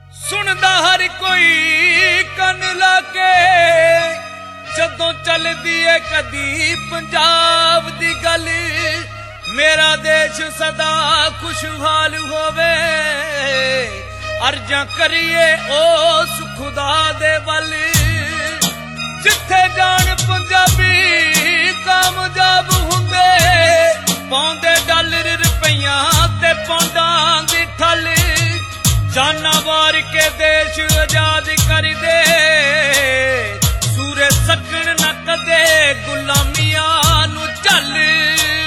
सुनदा हर कोई कन लाके जदों चलदी है कदी पंजाब दी गल। मेरा देश सदा खुशहाल होवे अर्जां करिए उस खुदा दे वल। जिथे जान पंजाबी कामयाब हुंदे पाउंदे डॉलर रुपइयां ते पौंडां दी ठल। जाना वार के देश आजाद कर दे सूरे सकण न कदे गुलामियां नू झल।